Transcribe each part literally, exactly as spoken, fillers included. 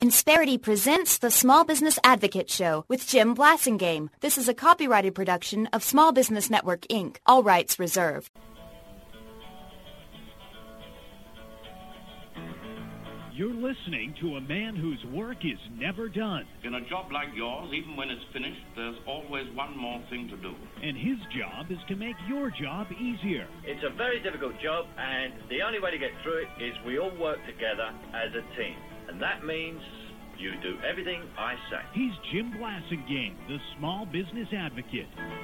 Insperity presents the Small Business Advocate Show with Jim Blasingame. This is a copyrighted production of Small Business Network, Incorporated. All rights reserved. You're listening to a man whose work is never done. In a job like yours, even when it's finished, there's always one more thing to do. And his job is to make your job easier. It's a very difficult job, and the only way to get through it is we all work together as a team. And that means you do everything I say. He's Jim Blasingame, the Small Business Advocate.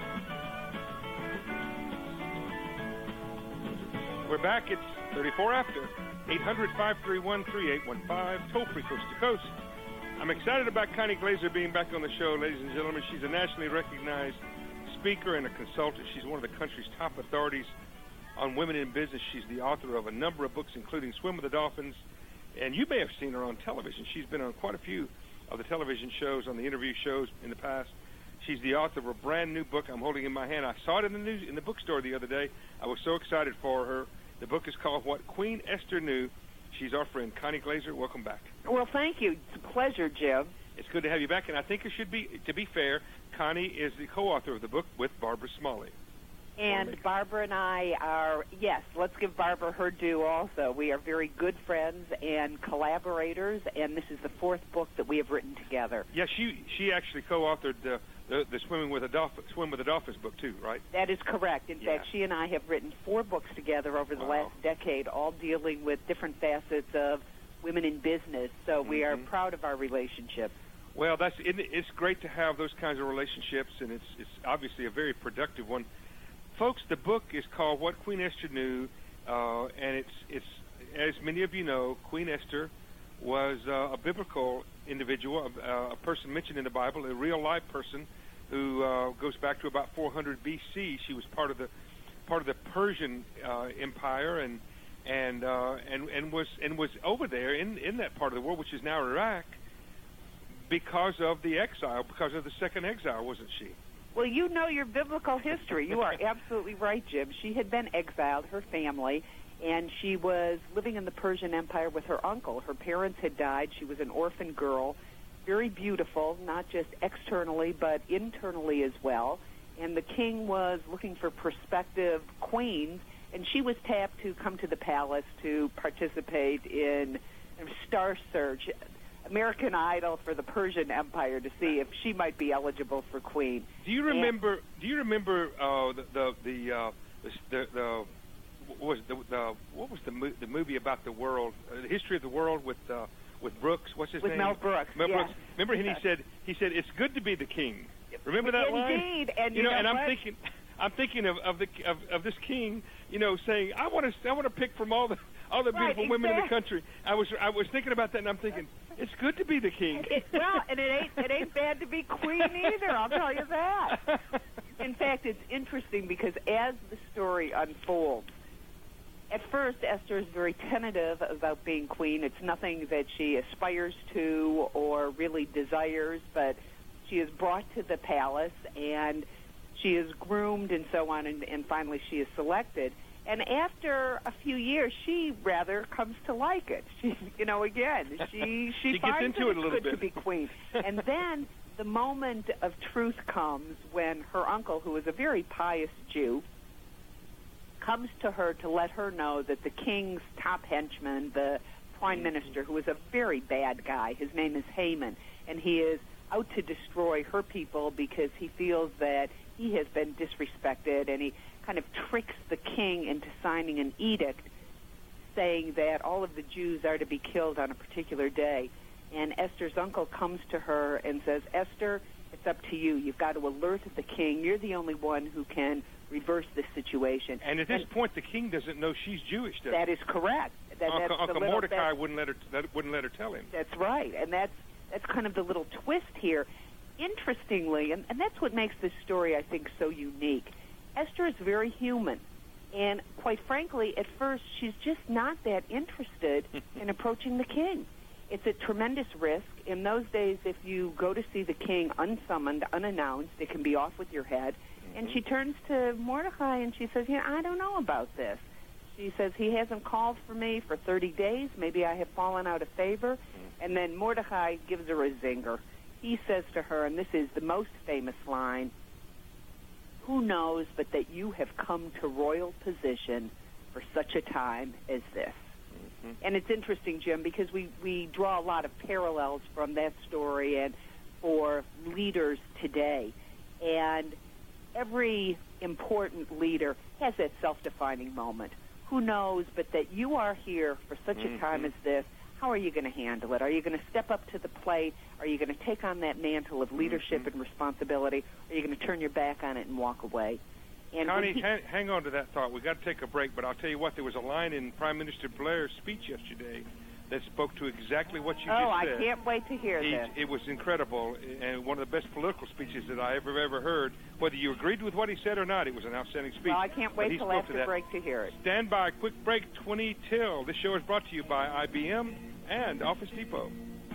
We're back. It's thirty-four after. eight hundred, five three one, three eight one five, toll-free coast to coast. I'm excited about Connie Glaser being back on the show, ladies and gentlemen. She's a nationally recognized speaker and a consultant. She's one of the country's top authorities on women in business. She's the author of a number of books, including Swim with the Dolphins, and you may have seen her on television. She's been on quite a few of the television shows, on the interview shows in the past. She's the author of a brand new book I'm holding in my hand. I saw it in the news, in the bookstore the other day. I was so excited for her. The book is called What Queen Esther Knew. She's our friend, Connie Glaser. Welcome back. Well, thank you. It's a pleasure, Jim. It's good to have you back, and I think it should be, to be fair, Connie is the co-author of the book with Barbara Smalley. And Barbara and I are, yes, let's give Barbara her due also. We are very good friends and collaborators, and this is the fourth book that we have written together. Yeah, she she actually co-authored the, the, the Swimming with the Dolphin, Swim with the Dolphins book, too, right? That is correct. In yeah. fact, she and I have written four books together over the wow. last decade, all dealing with different facets of women in business, so mm-hmm. we are proud of our relationship. Well, that's it, it's great to have those kinds of relationships, and it's it's obviously a very productive one. Folks, the book is called What Queen Esther Knew, uh, and it's, it's, as many of you know, Queen Esther was uh, a biblical individual, a, a person mentioned in the Bible, a real-life person who uh, goes back to about four hundred B C. She was part of the part of the Persian uh, Empire, and and uh, and and was and was over there in, in that part of the world, which is now Iraq, because of the exile, because of the second exile, wasn't she? Well, you know your biblical history. You are absolutely right, Jim. She had been exiled, her family, and she was living in the Persian Empire with her uncle. Her parents had died. She was an orphan girl, very beautiful, not just externally, but internally as well. And the king was looking for prospective queens, and she was tapped to come to the palace to participate in a star search, American Idol for the Persian Empire, to see if she might be eligible for queen. Do you remember? And, do you remember uh, the the the, uh, the the what was the, the what was the mo- the movie about the world, uh, the history of the world with uh, with Brooks? What's his with name? Mel Brooks. Mel yes. Brooks. Remember, yes. he said he said it's good to be the king. Remember that Indeed. line? Indeed, and you, you know, know and I'm what? thinking. I'm thinking of, of the of, of this king, you know, saying, "I want to I want to pick from all the all the beautiful right, women exactly. in the country." I was I was thinking about that, and I'm thinking, it's good to be the king. It, well, and it ain't it ain't bad to be queen either. I'll tell you that. In fact, it's interesting because as the story unfolds, at first Esther is very tentative about being queen. It's nothing that she aspires to or really desires, but she is brought to the palace and she is groomed and so on, and, and finally she is selected. And after a few years, she rather comes to like it. She, you know, again, she she, she finds gets into that it a it's little good bit. to be queen. And then the moment of truth comes when her uncle, who is a very pious Jew, comes to her to let her know that the king's top henchman, the prime minister, who is a very bad guy, his name is Haman, and he is out to destroy her people because he feels that he has been disrespected, and he kind of tricks the king into signing an edict saying that all of the Jews are to be killed on a particular day. And Esther's uncle comes to her and says, "Esther, it's up to you. You've got to alert the king. You're the only one who can reverse this situation." And at this and point, the king doesn't know she's Jewish, does That is correct. That, Uncle, that's Uncle little, Mordecai that, wouldn't let her that wouldn't let her tell him. That's right, and that's that's kind of the little twist here. Interestingly, and, and that's what makes this story, I think, so unique, Esther is very human. And quite frankly, at first, she's just not that interested in approaching the king. It's a tremendous risk. In those days, if you go to see the king unsummoned, unannounced, it can be off with your head. Mm-hmm. And she turns to Mordecai and she says, "Yeah, I don't know about this." She says, "He hasn't called for me for thirty days. Maybe I have fallen out of favor." And then Mordecai gives her a zinger. He says to her, and this is the most famous line, "Who knows but that you have come to royal position for such a time as this?" Mm-hmm. And it's interesting, Jim, because we, we draw a lot of parallels from that story and for leaders today. And every important leader has that self-defining moment. Who knows but that you are here for such mm-hmm. a time as this? How are you going to handle it? Are you going to step up to the plate? Are you going to take on that mantle of leadership mm-hmm. and responsibility? Or are you going to turn your back on it and walk away? And Connie, he, hang, hang on to that thought. We've got to take a break, but I'll tell you what, there was a line in Prime Minister Blair's speech yesterday that spoke to exactly what you oh, just said. Oh, I can't wait to hear he, this. It was incredible, and one of the best political speeches that I ever, ever heard. Whether you agreed with what he said or not, it was an outstanding speech. Well, I can't wait till after the break to hear it. Stand by. Quick break, twenty till. This show is brought to you by I B M and Office Depot.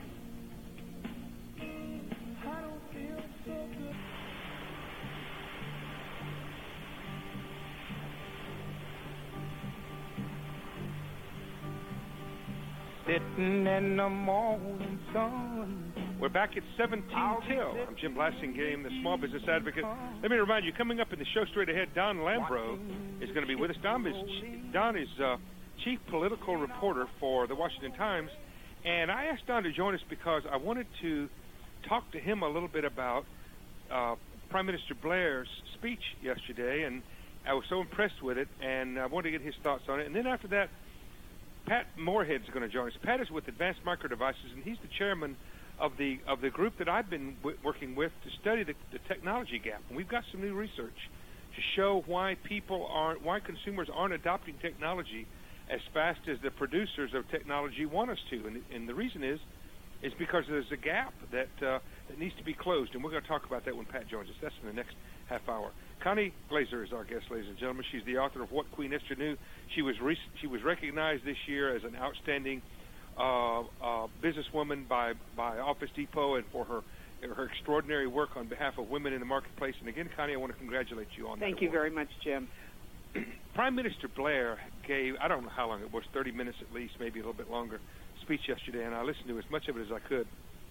Sitting in the morning sun. We're back at seventeen till. I'm Jim Blasingame, the Small Business Advocate. Let me remind you, coming up in the show straight ahead, Don Lambro is going to be with us. Don is, Don is uh, chief political reporter for the Washington Times, and I asked Don to join us because I wanted to talk to him a little bit about uh, Prime Minister Blair's speech yesterday, and I was so impressed with it, and I wanted to get his thoughts on it. And then after that, Pat Moorhead's going to join us. Pat is with Advanced Micro Devices, and he's the chairman of the of the group that I've been w- working with to study the, the technology gap. And we've got some new research to show why people aren't, why consumers aren't adopting technology as fast as the producers of technology want us to. And, and the reason is, is because there's a gap that uh, that needs to be closed. And we're going to talk about that when Pat joins us. That's in the next half hour. Connie Glaser is our guest, ladies and gentlemen. She's the author of What Queen Esther Knew. She was re- she was recognized this year as an outstanding uh, uh, businesswoman by by Office Depot and for her her extraordinary work on behalf of women in the marketplace. And again, Connie, I want to congratulate you on that. Thank you very much, Jim. Prime Minister Blair gave, I don't know how long it was, thirty minutes at least, maybe a little bit longer, speech yesterday, and I listened to as much of it as I could.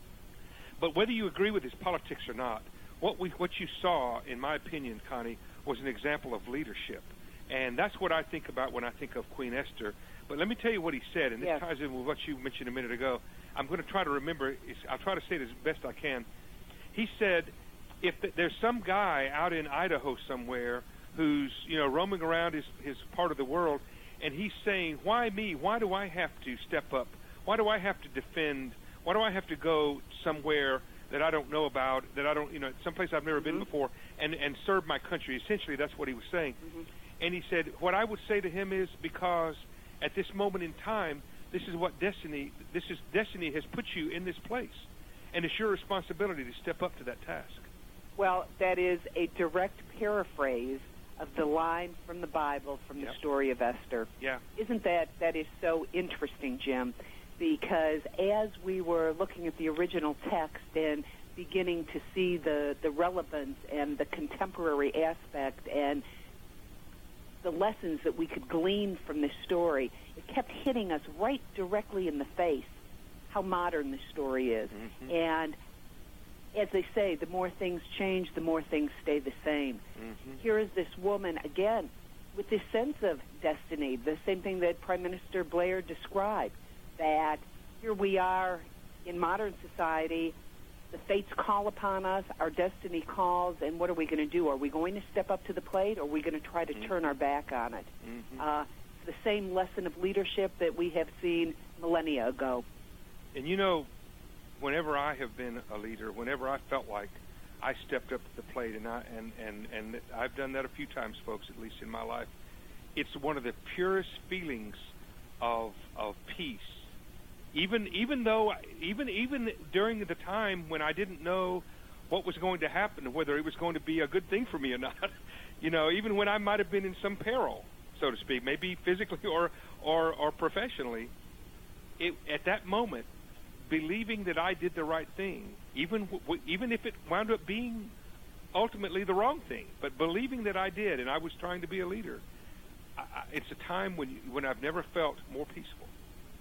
But whether you agree with his politics or not, What we, what you saw, in my opinion, Connie, was an example of leadership. And that's what I think about when I think of Queen Esther. But let me tell you what he said, and this yes. ties in with what you mentioned a minute ago. I'm going to try to remember. I'll try to say it as best I can. He said, if there's some guy out in Idaho somewhere who's, you know, roaming around his, his part of the world, and he's saying, why me? Why do I have to step up? Why do I have to defend? Why do I have to go somewhere that I don't know about, that I don't, you know, someplace I've never mm-hmm. been before, and, and serve my country? Essentially, that's what he was saying. Mm-hmm. And he said, what I would say to him is, because at this moment in time, this is what destiny, this is destiny has put you in this place. And it's your responsibility to step up to that task. Well, that is a direct paraphrase of the line from the Bible, from the yep. story of Esther. Yeah. Isn't that, that is so interesting, Jim? Because as we were looking at the original text and beginning to see the, the relevance and the contemporary aspect and the lessons that we could glean from this story, it kept hitting us right directly in the face how modern this story is. Mm-hmm. And as they say, the more things change, the more things stay the same. Mm-hmm. Here is this woman, again, with this sense of destiny, the same thing that Prime Minister Blair described, that here we are in modern society, the fates call upon us, our destiny calls, and what are we going to do? Are we going to step up to the plate, or are we going to try to mm-hmm. turn our back on it? Mm-hmm. Uh, it's the same lesson of leadership that we have seen millennia ago. And you know, whenever I have been a leader, whenever I felt like I stepped up to the plate, and I and, and, and I've done that a few times, folks, at least in my life, it's one of the purest feelings of of peace. Even even though even even during the time when I didn't know what was going to happen, whether it was going to be a good thing for me or not, you know, even when I might have been in some peril, so to speak, maybe physically or or, or professionally, it, at that moment, believing that I did the right thing, even w- even if it wound up being ultimately the wrong thing, but believing that I did and I was trying to be a leader, I, I, it's a time when you, when I've never felt more peaceful.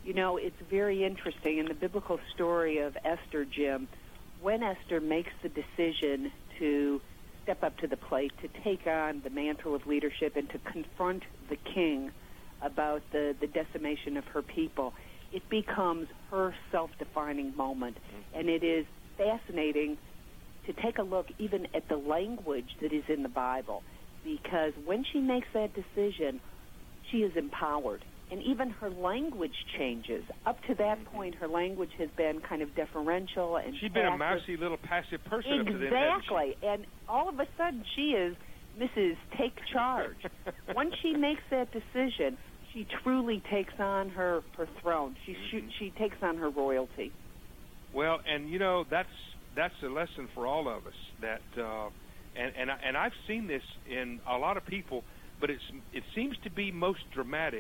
You know, it's very interesting. In the biblical story of Esther, Jim, when Esther makes the decision to step up to the plate, to take on the mantle of leadership and to confront the king about the, the decimation of her people, it becomes her self-defining moment. And it is fascinating to take a look even at the language that is in the Bible, because when she makes that decision, she is empowered. And even her language changes. Up to that point, her language has been kind of deferential and She's been a passive. mousy little passive person up to then, Exactly. And all of a sudden, she is Missus Take Charge. Once she makes that decision, she truly takes on her, her throne. She, Mm-hmm. she she takes on her royalty. Well, and you know that's that's a lesson for all of us. That uh, and and I, and I've seen this in a lot of people, but it's it seems to be most dramatic,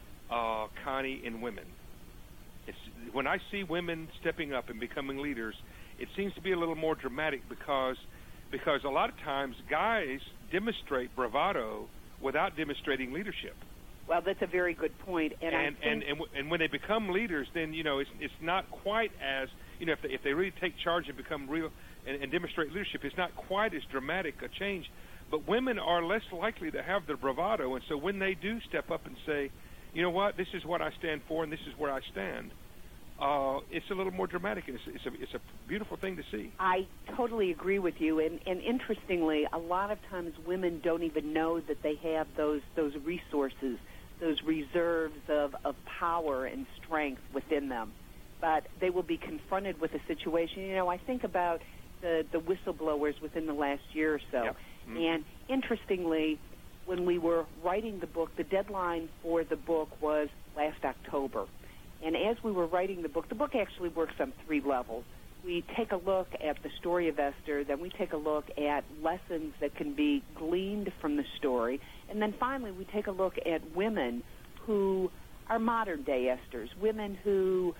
uh, Connie, in women. It's when I see women stepping up and becoming leaders, it seems to be a little more dramatic because because a lot of times guys demonstrate bravado without demonstrating leadership. Well, that's a very good point. And And I think and, and, w- and when they become leaders, then you know it's it's not quite as you know if they, if they really take charge and become real and, and demonstrate leadership, it's not quite as dramatic a change. But women are less likely to have the bravado, and so when they do step up and say, you know what, this is what I stand for, and this is where I stand, uh, it's a little more dramatic, and it's, it's a it's a beautiful thing to see. I totally agree with you. And, and interestingly, a lot of times women don't even know that they have those those resources, those reserves of, of power and strength within them. But they will be confronted with a situation. You know, I think about the, the whistleblowers within the last year or so. Yep. Mm-hmm. And interestingly, when we were writing the book, the deadline for the book was last October. And as we were writing the book, the book actually works on three levels. We take a look at the story of Esther, then we take a look at lessons that can be gleaned from the story, and then finally we take a look at women who are modern-day Esthers, women who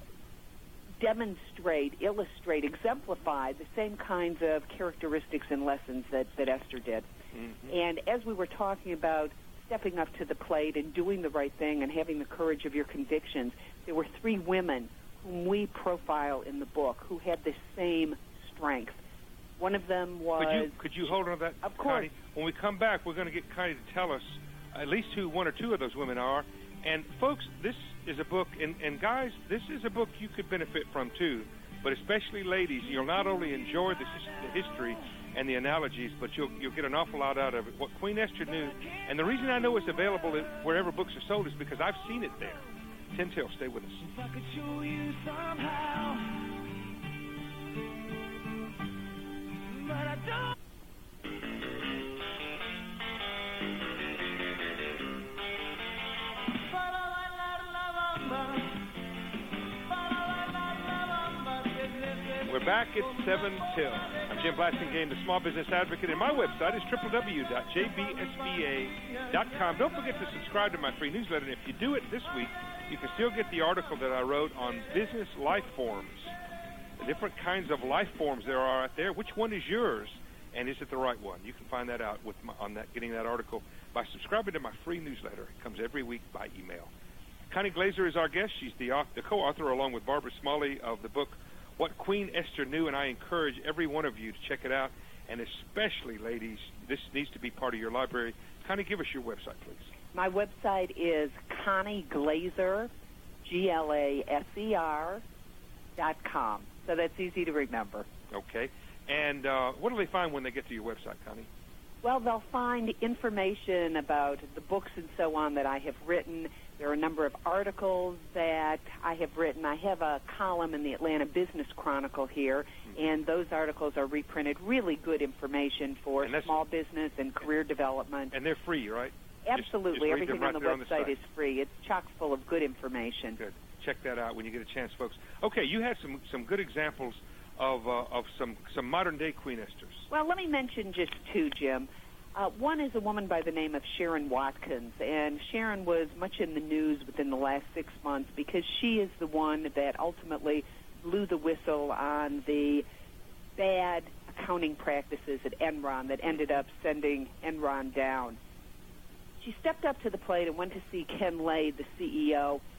demonstrate, illustrate, exemplify the same kinds of characteristics and lessons that, that Esther did. Mm-hmm. And as we were talking about stepping up to the plate and doing the right thing and having the courage of your convictions, there were three women whom we profile in the book who had this same strength. One of them was... Could you, could you hold on to that, Of course. Connie? When we come back, we're going to get Connie to tell us at least who one or two of those women are. And, folks, this is a book, and, and guys, this is a book you could benefit from, too. But especially ladies, you'll not only enjoy the, the history and the analogies, but you'll, you'll get an awful lot out of it. What Queen Esther knew, and the reason I know it's available wherever books are sold is because I've seen it there. Tim Till, stay with us. If I could show you somehow, but I don't. We're back at seven till. I'm Jim Blasingame, the Small Business Advocate, and my website is w w w dot j b s b a dot com. Don't forget to subscribe to my free newsletter, and if you do it this week, you can still get the article that I wrote on business life forms, the different kinds of life forms there are out there. Which one is yours, and is it the right one? You can find that out with my, on that getting that article by subscribing to my free newsletter. It comes every week by email. Connie Glaser is our guest. She's the, the co-author, along with Barbara Smalley, of the book What Queen Esther Knew, and I encourage every one of you to check it out, and especially, ladies, this needs to be part of your library. Connie, give us your website, please. My website is Connie Glaser, G L A S E R, dot com. So that's easy to remember. Okay. And uh, what do they find when they get to your website, Connie? Well, they'll find information about the books and so on that I have written. There are a number of articles that I have written. I have a column in the Atlanta Business Chronicle here, mm-hmm. and those articles are reprinted. Really good information for small business and career development. And they're free, right? Absolutely. Just, just Everything right on the on website the is free. It's chock full of good information. Good. Check that out when you get a chance, folks. Okay, you had some, some good examples of uh, of some, some modern-day Queen Esthers. Well, let me mention just two, Jim. Uh, one is a woman by the name of Sharon Watkins, and Sharon was much in the news within the last six months because she is the one that ultimately blew the whistle on the bad accounting practices at Enron that ended up sending Enron down. She stepped up to the plate and went to see Ken Lay, the C E O,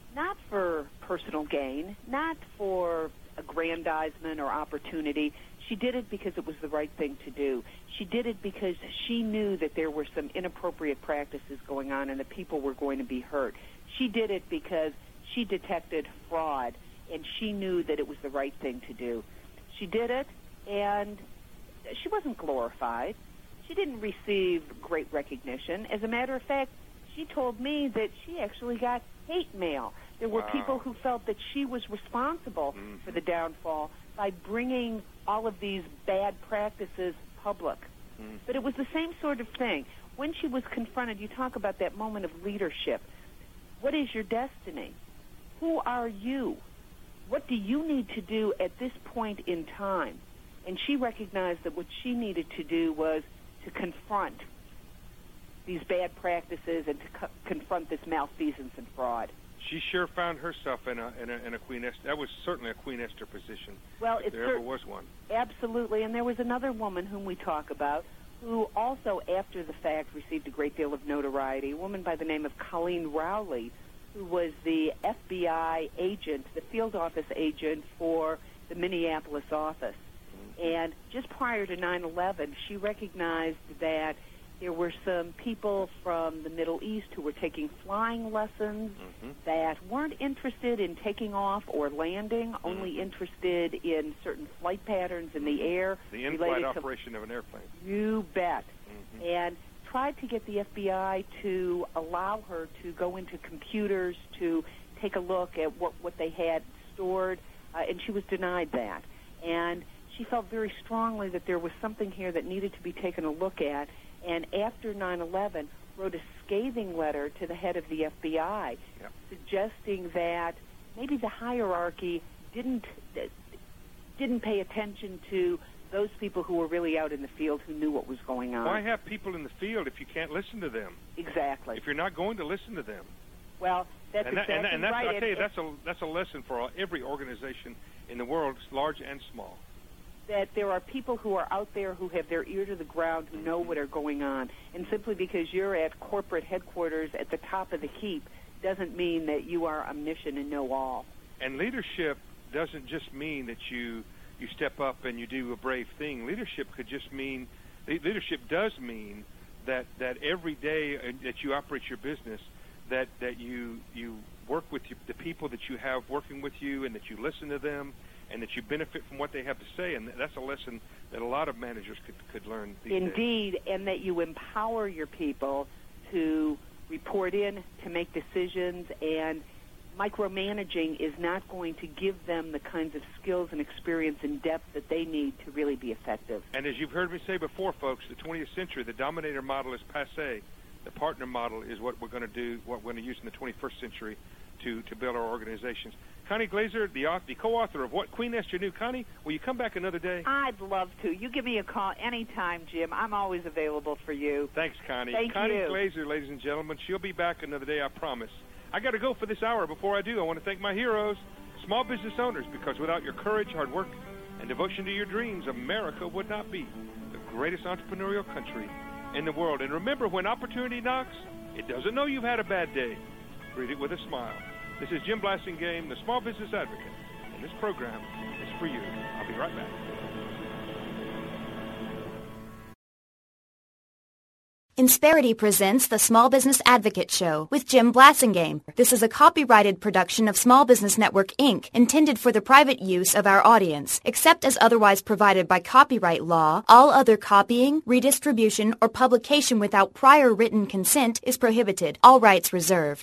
not for personal gain, not for aggrandizement or opportunity. She did it because it was the right thing to do. She did it because she knew that there were some inappropriate practices going on and that people were going to be hurt. She did it because she detected fraud, and she knew that it was the right thing to do. She did it, and she wasn't glorified. She didn't receive great recognition. As a matter of fact, she told me that she actually got hate mail. There were wow. people who felt that she was responsible mm-hmm. for the downfall by bringing all of these bad practices public. Mm-hmm. But it was the same sort of thing. When she was confronted, you talk about that moment of leadership. What is your destiny? Who are you? What do you need to do at this point in time? And she recognized that what she needed to do was to confront these bad practices and to co- confront this malfeasance and fraud. She sure found herself in a in a, in a Queen Esther. That was certainly a Queen Esther position. Well, if it there cer- ever was one. Absolutely. And there was another woman whom we talk about who also, after the fact, received a great deal of notoriety, a woman by the name of Colleen Rowley, who was the F B I agent, the field office agent for the Minneapolis office. And just prior to nine eleven, she recognized that there were some people from the Middle East who were taking flying lessons mm-hmm. that weren't interested in taking off or landing, mm-hmm. only interested in certain flight patterns in the air. The in-flight operation of an airplane. You bet. Mm-hmm. And tried to get the F B I to allow her to go into computers to take a look at what, what they had stored, uh, and she was denied that. And she felt very strongly that there was something here that needed to be taken a look at, and after nine eleven wrote a scathing letter to the head of the F B I, yep. suggesting that maybe the hierarchy didn't didn't pay attention to those people who were really out in the field who knew what was going on. Why have people in the field if you can't listen to them? Exactly. If you're not going to listen to them. Well, that's and that, exactly and, and that's, right. I'll tell you, and, that's a that's a lesson for all, every organization in the world, large and small. That there are people who are out there who have their ear to the ground, who know what are going on. And simply because you're at corporate headquarters at the top of the heap doesn't mean that you are omniscient and know all. And leadership doesn't just mean that you you step up and you do a brave thing. Leadership could just mean, leadership does mean that, that every day that you operate your business, that, that you you work with you, the people that you have working with you, and that you listen to them, and that you benefit from what they have to say. And that's a lesson that a lot of managers could, could learn these Indeed, days. And that you empower your people to report in, to make decisions, and micromanaging is not going to give them the kinds of skills and experience and depth that they need to really be effective. And as you've heard me say before, folks, the twentieth century, the dominator model is passé. The partner model is what we're going to do, what we're going to use in the twenty-first century to, to build our organizations. Connie Glaser, the, the co-author of What Queen Esther Knew. Connie, will you come back another day? I'd love to. You give me a call anytime, Jim. I'm always available for you. Thanks, Connie. Thank Connie you. Glaser, ladies and gentlemen. She'll be back another day, I promise. I got to go for this hour. Before I do, I want to thank my heroes, small business owners, because without your courage, hard work, and devotion to your dreams, America would not be the greatest entrepreneurial country in the world. And remember, when opportunity knocks, it doesn't know you've had a bad day. Greet it with a smile. This is Jim Blasingame, the Small Business Advocate, and this program is for you. I'll be right back. Insperity presents the Small Business Advocate Show with Jim Blasingame. This is a copyrighted production of Small Business Network, Incorporated, intended for the private use of our audience. Except as otherwise provided by copyright law, all other copying, redistribution, or publication without prior written consent is prohibited. All rights reserved.